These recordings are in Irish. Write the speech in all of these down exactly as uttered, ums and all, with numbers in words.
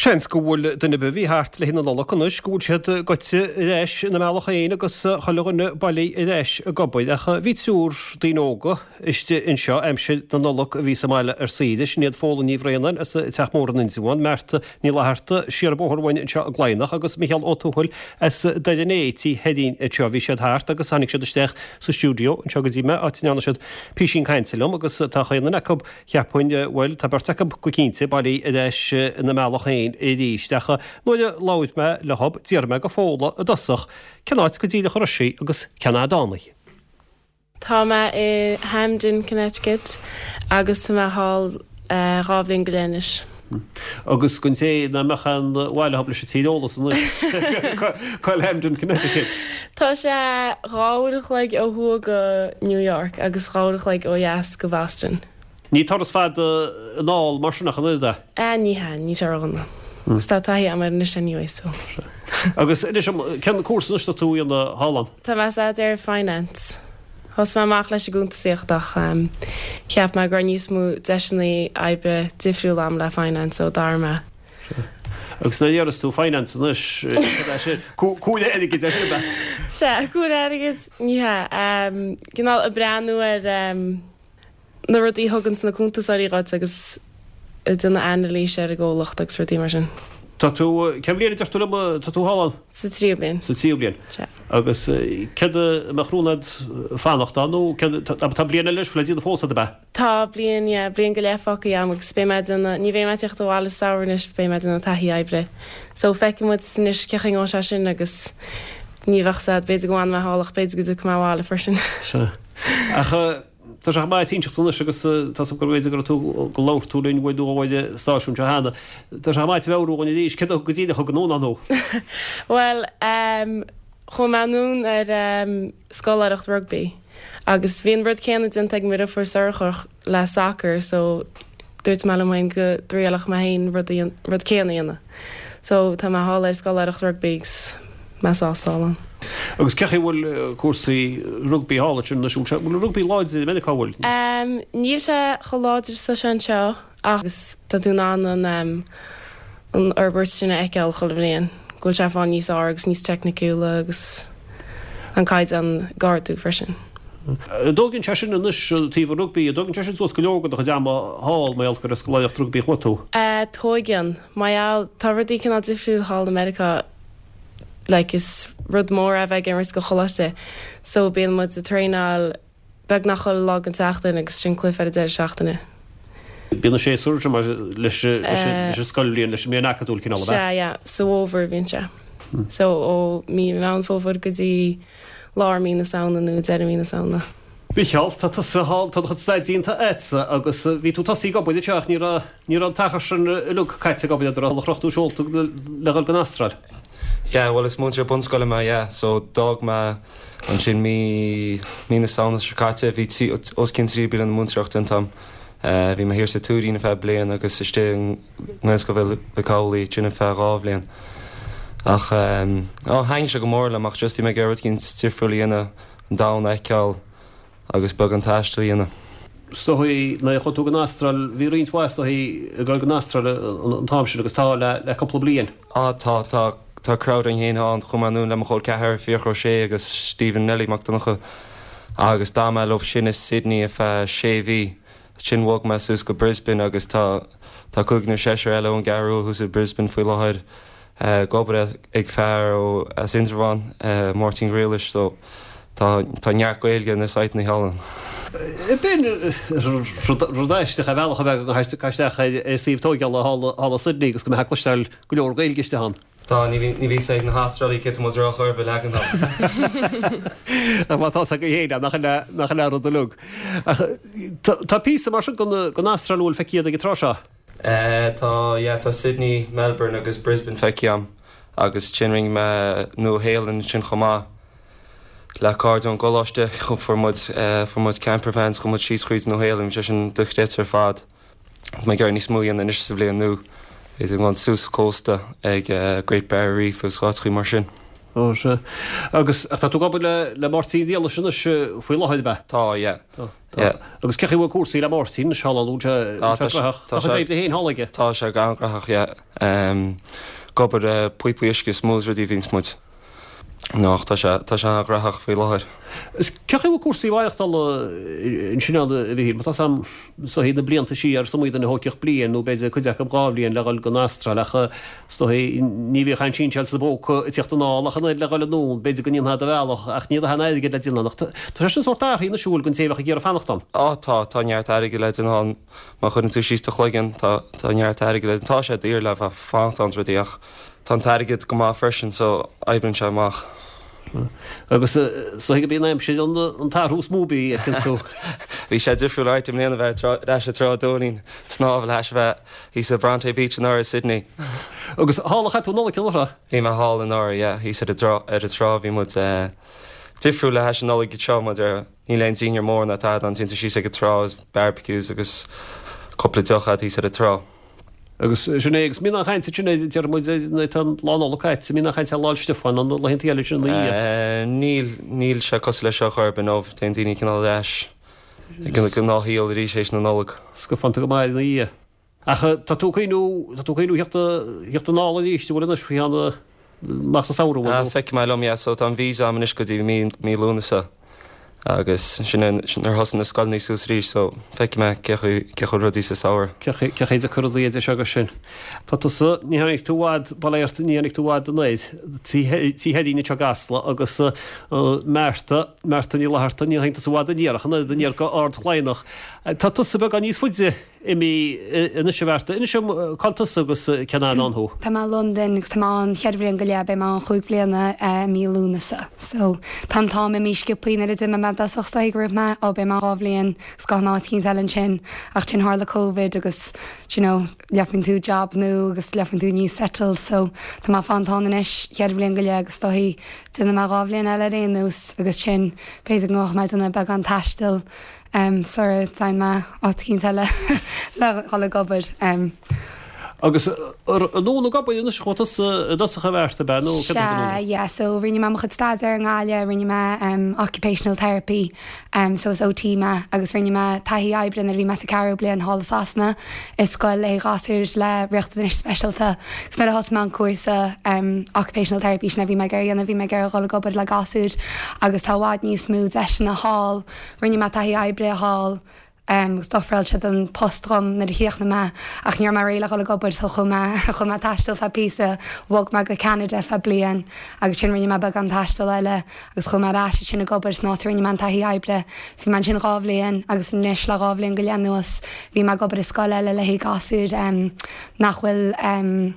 Sin scúil duna bhí háart le hinna lolachanna scúil siad goite réis na mealacha éine agus chalaganna bailí réis a gobaid acha bhí súr daóga iste in seo aimse na nolog ví meile ar síidir níiad fóla ní bhréanan as teachmór an insáin merta ní leharta siar bóthhain in seo a gláinach agus Michael O'Túil as danétí hedín i teo bhí siad háart agus hanig siad isteach sa stúdio in seo go dtíime a tíanana siad písin caiintilm agus tá chéanana acob cheappain bhfuil tá bartecha go cínte bailí réis na mealacha éin i ddíistecha nóide láid me le hob tíar me go fóla a dosach cenáid go dtíide chorasí agus cená dánaí. Tá me i Hamden, Connecticut agus tá me hall Rábhlín Glenis. Agus gon sé na mechan bhile hab leis tíolalas Coil Hamden, Connecticut. Tá sé ráidach le ó thua go New York agus ráidach le ó dheas go Boston. Ní tarras fad náil mar sinach an ida? A ní ha, ní se ranna. Stá taí am mar na sin so. Agus cean cuasa nusta tú an na Hallan? Tá me ar finance. Thos me amach leis a gúnta siochtach ceap me gur níos mú deisinaí aibre difriúil am le finance ó dharma. Agus na dhearas tú finance nus cúile aige de sin be? Se, cúile aige ní ha. Gynál a breanú ar na rudí thugann na cúntasáí ráid agus duna analí sé a ggólacht agus rudí mar sin. Tá tú ceim bliana deartú le tá tú Hallan? Sa trí blian. Sa trí blian. Agus cead meachrúnad fánachtá nó tá bliana leis le díad fósa be? Tá blian blian go lefacha am agus bé me ní bhé me techt bhála saoirnis bé me duna taí aibre. So feici mu sanis cechan á se sin agus ní bhachsa beidir goháin me hálach beidir go go máhála frisin. Se. Acha Tá sé mai tíintachúna agus tá gur bhéidir gur tú go láir túlainn bhid dúhhaide stáisiún te hána. Tá sé mai bhehúin díos ce go dtíine chu gó nó? Well, chu manún ar scóireacht rugby. Agus bhíon rud céanna den teag mid a fu surchach le soccer, so dúirt me lein go dríalach me haon rud céanana. So tá me hála ar scóireacht rugbygus meásálan. Agus ceché bhfuil cuasaí rugby hála sin na siúlse bhfuil rugby láid mena cáhfuil? Níl sé choláidir sa sin seo agus tá dún an an arbeirt sinna eiceil cholamléon. Gúil se fáin níos agus níos technicúla agus an caiid an gáirú freisin. Dógann te sin nus tíh rugby, dógann te sin sos go leogad a deama hall mé alcar a scoláocht rugby chutú? Tógan, maiall tá rudí cinná difriúil hall America like is rud mór a bheith an go cholaiste. So bíon mu a tréáil beag nach choil lag an teachtain agus sin cluh ar a déir seachtainna. Bíanna sé súirte mar leis scoilíonn leis mé nachúil cinál bheith? Se, ja, so over bhíonn se. So ó mí meán fófar go dtí lár mí na saona nó de mí na saona. Bhícheall tá hall tá chud staid dínta ésa agus bhí tú tasí gobaide teach ní an tachar sin lu caiite gobaide ar a chrochtú seolta legal go Astral. Yeah, well, it's much a bunscoil ma, yeah. So dog ma an sin mi mi na sauna Chicago vi tí os cin trí bil an muntracht an tam. Eh vi ma hir sa túrí na fe blian agus isté nes go bhfuil beáí sin fe ráblian. Ach um oh hang se go mórla ach just vi me gerad cin stifriúlíana an da eiceall agus bug an taistlíana. Stoí na chotú gan Astral hí rionhhaist hí gal gan Astral an táimsin agus tá le coppla blian. Ah tá tá Tá crowd an héana chumanún le choil cethir fiocho sé agus Stephen Nelly Macdonacha agus dá me lob sin is Sydney a fe sé bhí sin bhg me sus go Brisbane agus tá tá cúgnú séir eile an garú hús a Brisbane foioi láthir gobar ag fearr ó as Indravan Martin Grealish so tá neart goilge na saitna Hallan. Ben rudáiste a bhealcha bheith go heiste caiisteach é síomhtógeal hála Sydney agus go me heclasteil go leor gailgeiste han. Tá ní bhí sé na Austrrálaí kit mu ra chuir be legan. Má tá go héad nach nach le a lug. Tá pí mar go Austrráúil feciad ag trá seo? Tá tá Sydney, Melbourne agus Brisbane feciam agus sinring me nó héalann sin chomá le card an goláiste chu formud formud campervans chumud síoschuid nó héalim sé sin duchréit ar fad. Me gar ní smúíon in is sa blian nó. Is an sús cósta ag Great Barrier Reef agus Rátrií mar sin. agus tá tú gabal le mórtíí déala sinna foioi leid be? Tá, yeah. Agus cechi bhfuil cuasaí le mórtíí na seáúte hé hálaige? Tá se gangraach, yeah. Um, Gobar puipuisce smús rudí vín smúd. No, tá se agraach fao láthir. Is cecha bh cuasaí bhaachtal in sinna bhí, tá sam sa hé na blianta sí ar samúid na hóceach blion nó beidir chuideach am gáblíonn legail go nastra lecha ní bhíh an sin sa bóca teachtanálacha legail nó beidir go níon a bhealach ach níad a hanaige le dílanach. Tá sé sortáí na siúil gon téhach ggéar fanachtam. Á tá tá neart aige le an má chun tú sísta chluigen tá neart aige le tá sé dtír le a fátan ruíach. Tá taigid go má freisin so ebrin se amach. Agus so go bí naim sé an tarhús móbí sú. Bhí sé difriú áit im léana bheith leis a trádóín snábh leis bheith hí sa Bronte Beach an áir Sydney. Agus hálacha tú nóla kilra? Hí me hall an áir, yeah, hí sé ar a trá bhí mu difriú le heis an nóla go teá ar ní leon senior mór na tá an tinta sí go trá barbecues agus coppla deocha hí sé a trá. Agus sinnégus mí chaint sinné dear mu an lánálaáid sa mína chaint láilstefáin an le hintíile sin í. Níl níl se cos le seo chuir ben óh té daoine cinál leis go náhíal rí sééis na nóla. Sco fanta go maiid na í. Acha tá tú chéú tá tú chéú hecht an nála íiste bhna fianna más saoú. Feic me lom so tá vísa am is go dtí mí lúnasa. agus sin ar hosan na scoilní sús rí so feici me cechu rudí sa saoir. Cechéid a chudaí é segus sin. Tá níhannig túhád baléirt níananig túhád an éid tí hedíine te gasla agus merta merta ní leharta ní haint sád aníarach na daníar go ard chléinach. Tá tusa be gan níos fuide imi ina se bhharta ina sem cantas agus ceanán anthú. Tá má London gus tá an cheadhríon go leab be má chuig bliana mí lúnasa. So tá tá mé mí scipaoine a me dasachsta grúb me ó be má rábhlíonn sá má tí eile sin ach tin hála Covid agus leafinn tú job nó agus leafinn tú ní settle so tá má fantáis cheadhblionn go le agus táhí duna má rábhlíonn eile réús agus sin béidir ngách meid anna be an taistil um, sorrytain me á tí eile le chola gobad. Um, agus nó gabbaid ina chutas dasacha bhharrta be nó yeah, so rinne me chud stad ar an gáile rinne me um, occupational therapy um, so is ó tí me agus rinne me taí ebrin a bhí me sa carú blian hála asna is scoil le gasúir le riochtta specialta gus na has man cuasa um, occupational therapy sin a bhí me geir anna bhí me geir chola gobad le gasúir agus tá bhád níos smúd eis na hall rinne me taí ebre a hall Um, stofrail se an postrom na hioch na me ach níor mar réile go gobal so chum chum taistal fa písa bhg me go Canada fa blian agus sin rinne me bag an taistal eile agus chum marrá sinna gobal nárinne man taí ebre si man sin rábblion agus níos le rábblionn go leanúas bhí me gobal is scoil eile le hí gasúd um, nachhfuil um,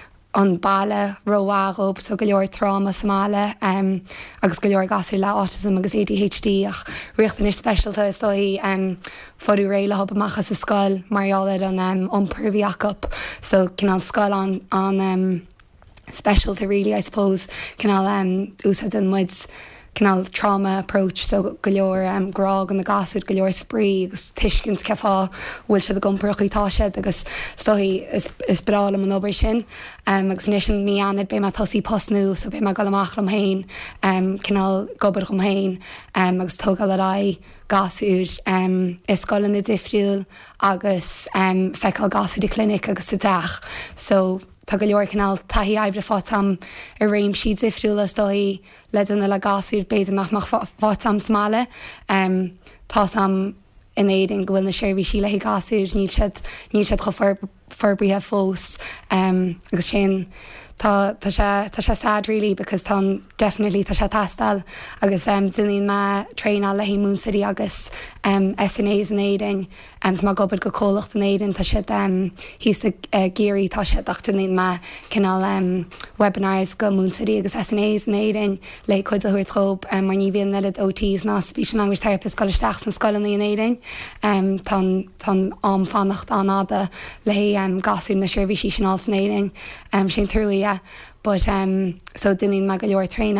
an bailile roiáób so go leor trauma somála um, agus go leor gasú le autism agus A D H D ach riochtan is specialta is dóí um, forú réile hop amachchas sa scoil marall an um, ompurhíach so cin an scoil an, an um, specialta really I suppose cin um, úsad an muids canal trauma approach so go leor um, grog an na gasúd go leor sprí agus tuiscins ceá bhfuil se a gomporchaítá siad agus stohí is, is brála an obair sin um, agus ní sin mí anad be me tosí postnú so be me go amach am hain um, canal gobar chum hain um, agus tógal a rá gasúd um, is scoil na difriúil agus um, feicáil gasúd i clinic agus sa deach so tá go leor canál taí ebre fátam a réim siad difriúlas dóí le duna le gasúr beidir nach fátam smále um, tá sam in éidir gohfuil na seirbhí sí le gasúr níl siad níl siad go forbrithe fós um, agus sin Tá sé sad really because tá definitely tá sé tastal agus um, duine me tréna le hí músaí agus um, S N As an éing um, má gobad go cólacht an éidir tá si um, hí uh, géirí tá sé ach duine me cinál um, webinars go músaí agus S N As an éing le chuid a chuir trop um, mar ní bhíon le O Ts ná speech and language therapist goisteach na scoilnaí an éing um, tá am fannacht anáda le um, gasú na seirbhí sí sin á san éing um, sin trúí yeah. But um, so duine me go leor tréinál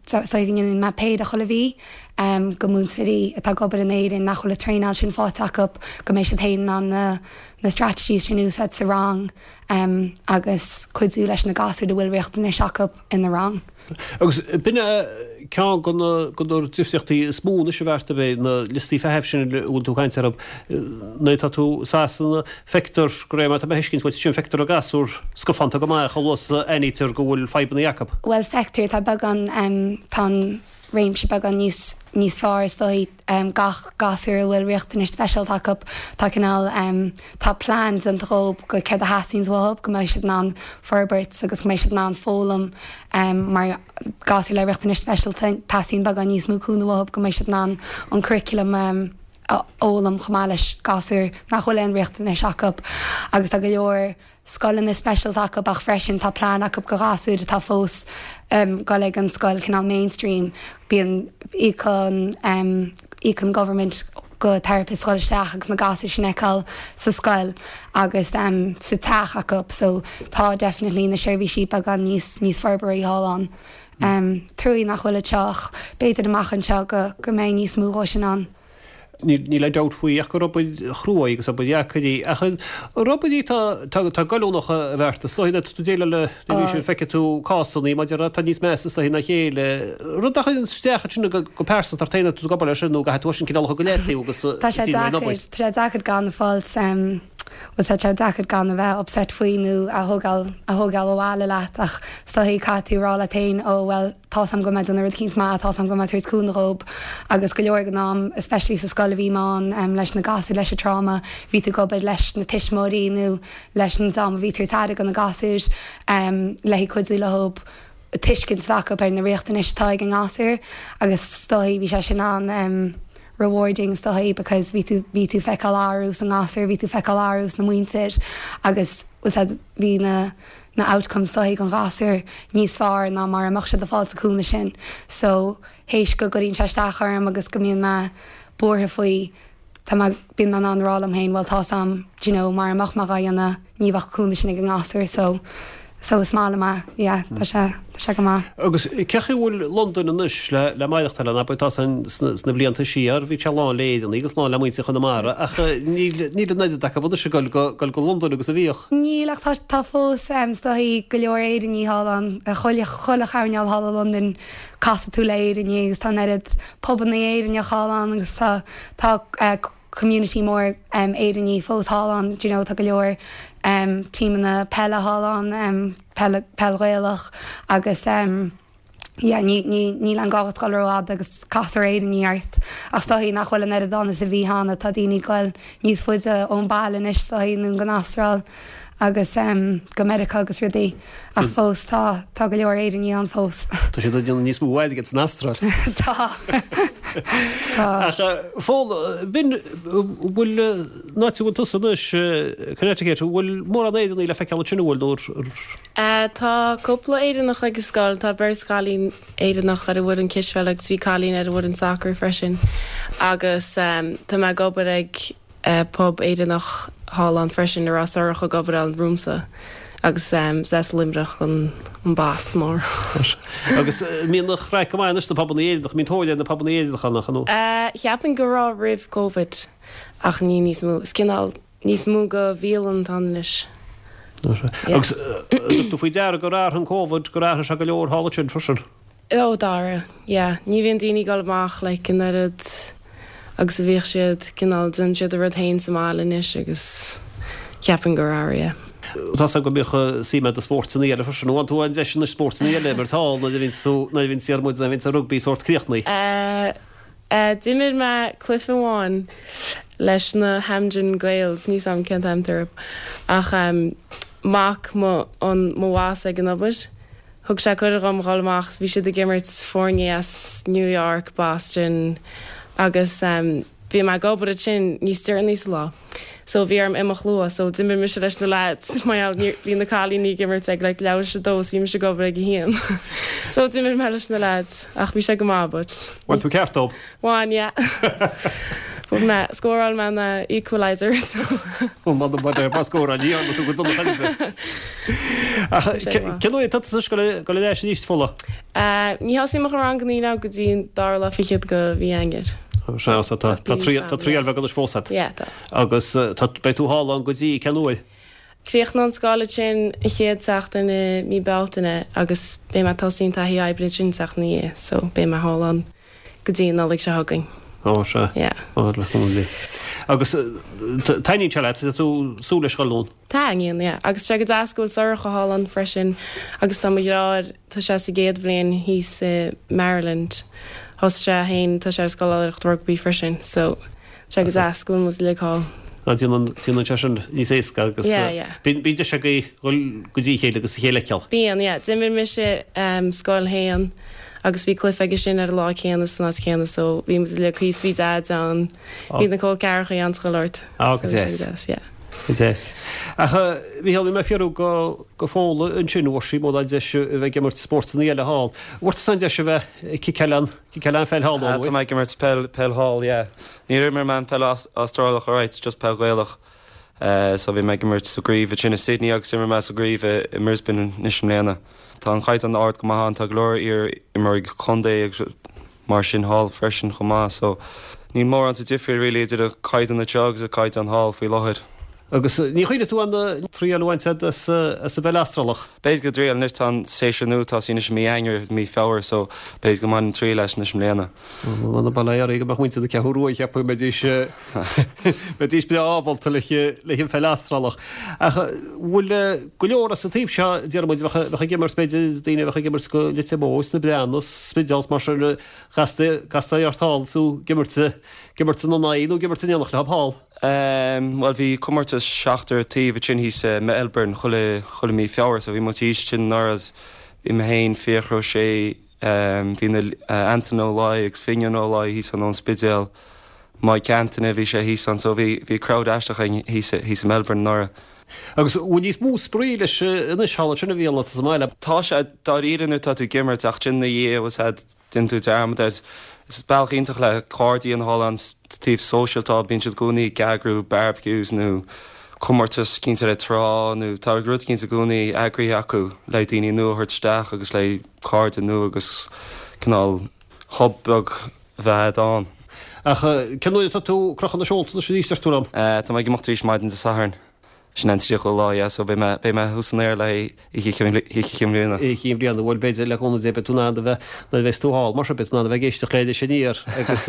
so gin ma paid a chola bhí um, go Moon City atá gobar an éidir nach chola tréáil sin fáteach up go mééis se tain an na, na strategies sin úsad sa rang um, agus chuidú leis na gasú de bhfuil riocht na seach up in the rang. Agus binne cean gon tífteachtaí smúna se bhharrta bé na listí fehef sin bhfuil tú caiint ar na tá tú sásanna fector go réime a heiscinn bhil sin fector a gasúr scofanta go mai cholos anítar go bhfuil febanna Jacob. Well fector tá bagan um, tá réimse bagan níos níos far stoi um, gach gasúr bhfuil riochtain is special tá up tá canál um, tá plans an drob go ceir a hasíns bhb go mééis ná Ferbert agus go mééis ná fólam um, mar gasú le riochtain is special tasín bagan níos múcúna bhb go mééis ná an curriculum um, ólam chomáis gasúr nachhfuil an riochtain is seach up agus a go leor Scoil is special ac bach freisin tá plán ac go gasú tá fós um, go le an scoil cinál mainstream bíon icon um, icon government go therapist scoil seach agus na gasú sin eáil sa scoil agus um, sa teach ac up so tá definitely na seirbhí si a gan níos níos Ferberí háán. Um, Trúí nach bhfuil teach beidir amach an seo go go mé níos múrá sin an. Ní le dat faoi ach go robid chhrúa agus a bud jaachchadí a robidí tá galúnach a bhharta stohína tú déile le sin feice tú cásanní maidir tá níos measa a hína chéile rud stecha sinna go persan tar taine tú gabal sinú go heú sin cinál go létaí agus Tá sé tre dachar gan fáil was se dachar gan bheith opset faoinú a thugáil a thugáil bháile leat ach stohí catúrála tain ó bhfuil tá sam go meid an rud cís má tá sam go meid cúnaób agus go leor gnám especially sa scoil bhíán um, leis na gasú leis a trauma ví tú gobad leis na tiismóíú leis an dám ví tú teide gan na gasúr um, lehí chuidú leób tuiscin saca ar na riochtain istá an gasúr agus stohí bhí se sin an um, rewarding stohí because ví tú ví tú fecal árús an gasúr ví tú fecal árús na muintir agus was hí na na outcome stohí an gasúr níos far ná mar amach se de fáil aúna sin so hééis go goín seisteachar agus go míon me borthe faoi tá bin man anrá am héin bhil tá sam you know, mar amach mar gaanna níomhachúna sin ag an gasúr so so is mála má yeah, tá sé tá sé go má. Agus cechi bhfuil London an is le le maiideachtal na tá sna blianta siar bhí se lá léan agus ná le muinte chun mara ach ní neidir da bud se goil go go London agus a bhíoch. Nílach tá tá fós stohí go leor éidir ní hálan a choile chola chaneal hall London casa tú léir in agus tá nerid poban na éidir ne cháán agus tá tá community mór um, éidirní fós hálan you know, tá go leor um, tíam na pelle hálan um, pellréalach agus um, yeah, ní, ní, ní an gáhat gorád agus casar éidir níart ach tá hí nachhfuil an ar dána sa bhí hána tá daoine goil níos fuide ón bailin is tá híú gan Astral agus um, go America agus rudaí ach fós tá tá go leor éidir ní an fós. Tá sé duna níos bhhaid get an Astral. Tá. Fáil bin bhfuil náitiúil tusannis Connecticut bhfuil mór an éidir le feiceáil sinúil dúr? Tá cúpla éidirnach agus sáil tá ber scálín éidirnach ar bhfuil an kisfeil agus bhí cálín ar bhfuil an sacr freisin agus tá me gobar ag pub éidirnach Hálan freisin ar asarach a gobar an rúmsa agus ses limrach an bás mór. Agus míon nach chra go maiis na pabanéidirach mín tóile na pabanéidirach nach nó? Cheapan go rá rih COVID ach ní níos mú cinál níos mú go bhílan an leis. Agus tú faoi dear go rá an COVID go rá se go leor hála sin frisin? Ó dára, ní bhíon daoine galach le cin agus bhíh siad cinál dun siad a rud hain Somália is agus ceapan go ráir. Tá go bícha síime a sportsaníile frisin bhain tú an deisi na sportsaníile martá na na bhín siarmid a bhín a rugbí sort críochnaí. Dimid me Cliff amháin leis na Hamden Gaels níos am cent amtar ach mac an mhás ag an nabud. Thug sé chuir am gáilach bhí siad a gimmert Fornias, New York, Boston agus um, bhí me gobar a sin níos tíir níos lá. So bhí arm imach lua, so dimir me se leis na lads mai bhí na cálí ní gimmert ag le leir se dós bhí me se gobar ag hían. So dimir me leis na lads ach bhí sé go mábut. Bhain tú ceartób? Bhain, yeah. But me scóráil me na equalizer so. man bud pas scóra ní an tú go donna Ceú tá go le éis níos fola? Ní hasí mar rang ní ná go dtíon dála fichiad go bhí aingir. Tá tríalbh go fósat. agus be tú hála an go dtí ceúil. Críoch ná scála sin i chéad seachtain mí beltainine agus bé me tasín taí ebre sin seach ní so bé me hálan go dtíon nálaigh se hagaing. Á se le agus tainí se le tú súla galún. Tá íon agus tre go dascúil socha hálan freisin agus tá rád tá se sa géad bblion híos Maryland hos se hain tá sé scoilecht rugby freisin so tre go dascúil mus leá. Tían te sin ní éca agus bí se go dtí chéile agus chéile ceall. Bíon, dimir me se scáil héan agus bhí clufiige sin ar lá chéanana san chéanana so bhí mu le chuí ví an hí na có cecha an scoirt. Acha bhí hí me fiarú go go fála an sin bhí mód de bheith gimmart sportsan eile hall. Bhir san de se bheith cean cean fel hall. Tá mé gimmart pel hall, ní mar man fel Austrálach áráit just pel gaalach. So bhí me gimmart sagríomh sinna Sydney agus simar me sagríomh i Brisbane níos léana. Tá an chaid an ard go maithan tá glóir ar i mar chundé agus mar sin hall freisin chomá, so ní mór an difriúil ri idir a caiid an na teagus a caiid an hall faoi láthir. Agus ní chuide tú an tríalhainte sa bell astralach. Béis go dríal níos tá séisianú tá sína sem mí aingir mí fáir so béis go man trí leis na sem léana. Manna baléar ige muinte a ceúí cheapú me dís me dís be ábalta le le fel astralach. Bhfuil go leor sa tíb se dearmid bhecha gimmar spéidir daine bhecha gimmar go le bós na breannas spéideals mar se gasta artálsú gimmarte gimmarte na naíú gimmarte neannach le hall. Um, well, bhí cumartas seachtar tíomh sin hí me Elburn chula chula mí feabhar, so bhí mu tíos sin náras bhí me hain fiochró sé hí na Anton O'Lai agus Finian O'Lai hí san an spidéal mai Cantainna bhí sé hí san, so bhí bhí crowd eisteach hí sa Melbourne nára. Agus bhfuil níos mú sprí leis inis hála sinna bhíalna sa máile. Tá sé dá íanú tá tú gimmart ach sin na dhé was had din tú dearmad is bailchíntaach le cardí an Holland tíobh socialtá bíonn siad gúnaí gagrú barbecues nó cumartas cinnte le trá nó tá grúd cinnte gúnaí agraí acu le daoine nuairt steach agus le card nu agus canál hobbeg bheith an. Ceanú tú crochan na seolta sé dísteirtúlam? Tá mé gimachtaríos maidin sa saharn. sin an tríoch lá, so bé me húsanéir le chimlína. I chimlíanana bhfuil beidir le chuna dé betúna bheith na bheith túáil, mar betúna bheith géiste chléidir siníir agus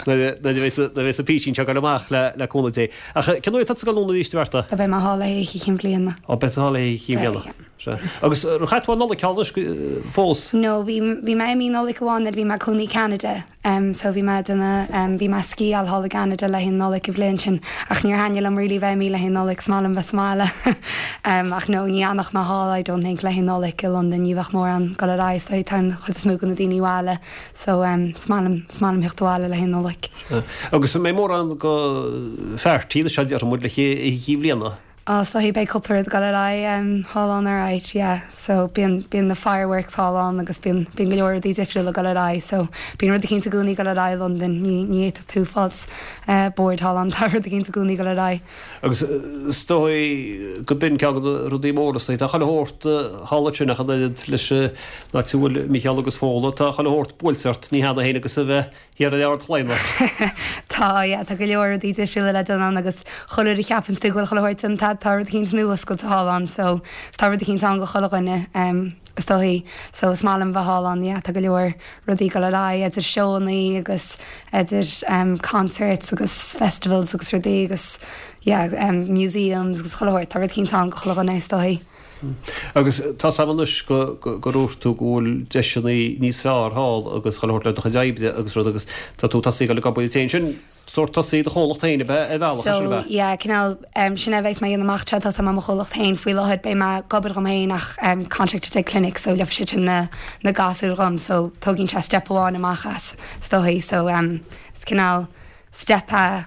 na bheits a písin te goach le chuna dé. Ceanú tá galúna díiste bharta? Tá bheith má hála i chimlíanana. Á bet hála i chimlíanana. Agus chaitháin nola ceála fós? No, bhí me mí nola goháin bhí me chunaí Canada, so bhí me duna bhí me scíal hála Canada le hin nola go bhléin sin ach níor haine am rilí bheith mí le hin nola smálam bheith smála ach nó ní annach má hála I don't think le hin nola i London ní bheith mór an go rá so tan chud smú gona daoine bhála so smálam smálam hechthála le hin nola. Agus mé mór an go feartíí se dear mu le híomhlíanana. Oh, so he be coupler got it I um hall on there right yeah so being being the fireworks hall on agus being being galore these if you got it I so being the Kings of Gooney got it I London ni ni eight two faults uh board hall on tower the Kings of Gooney got it I agus stoi go bin ceag rudí mór sa tá chaile hort hallna chu leis na túil Michael agus fóla tá chaile hort búlsart ní hena héna agus a bheith hiar a art chléimh. Tá yeah tá go leor these if you le don agus choir i cheapan sti goil choir an tá the Kings nuas go hálan so tá the Kings an go choine um stohí so smálam bheit hálan yeah tá go leor rudí go rá idir seonaí agus idir um concerts agus festivals agus rudí agus yeah um museums agus choir tá the Kings an go choine stohí. Agus tá samanus go goúirtú gúil deisinaí níos fear hall agus choir le a deibde agus rud agus tá tú tasí go le gabbaí sin sort of see the whole thing about it. So yeah, canal um sinna bheits me in amach chat as am chocht hain foi le be ma gobar gom hain nach um contracted clinic so le shit in na na gasú rum so tugin cha step on amachas stohi so um canal step a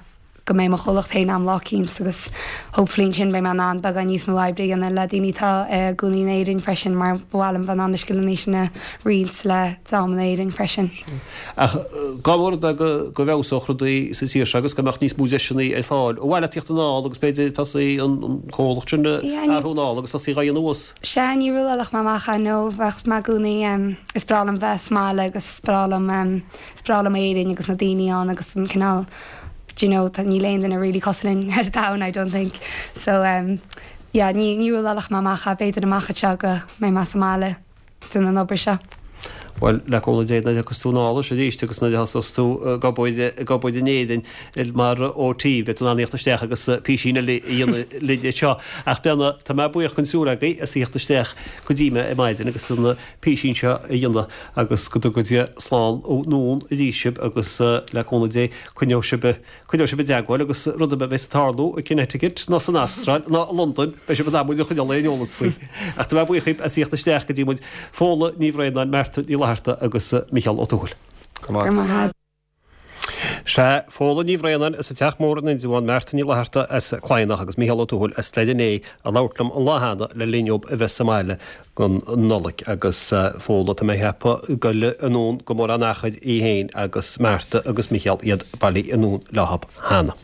go mé mar cholacht héin am lácín agus hopeflin sin bei man an bag an níos mó ebre an le daoinetá gúní éidirn freisin mar bhálam van an skillníisina ris le dáman éidirn freisin. Gáhar go bhehsochraí sa tí agus goach níos múisinnaí ar fáil, ó bhile tíocht ná agus beidir tasí an cholachtúna arúná agus tasí raon nuas. Se ní ruúach mácha nó bhecht má gúnaí is bralam bheith smáile agus sprálam sprálam éidirn agus na daine an agus an canál. Do you know, that ní léon a really coslin head down, I don't think. So, um, yeah, ní ní ruúach mácha beidir amachcha te go mé más máile duna an obair se. Well, le cóla déad na agus túnála sé díiste agus na hasú gabóide néidir mar ótí be tú aníochttasteach agus písína liide seo. Ach beanna tá me buoach chun súragaí a síochttasteach go ddíime i maidin agus na písín seo i dionla agus go go dtí sláán ó nún i díisib agus le cóla dé chuineo se be deagháil agus rud be bheits tarlú i Connecticut ná san Astral ná London be se be dámúid chuine léolalas faoi. Ach tá me buochaib a síochttasteach go dtímuid fóla níomhréin merta í Harta agus Michael O'Toole. Se fóla níomhréanan is a teachmóran in bháin mertaní leharta as chláinach agus Michael O'Toole as leidirné a láirtlam an láhanana le líneob a bheits Samáile gon nolik agus fóla tá mé hepa goile anún go mór an nachchaid í héin agus merta agus Michael iad bailí anún lehab hána.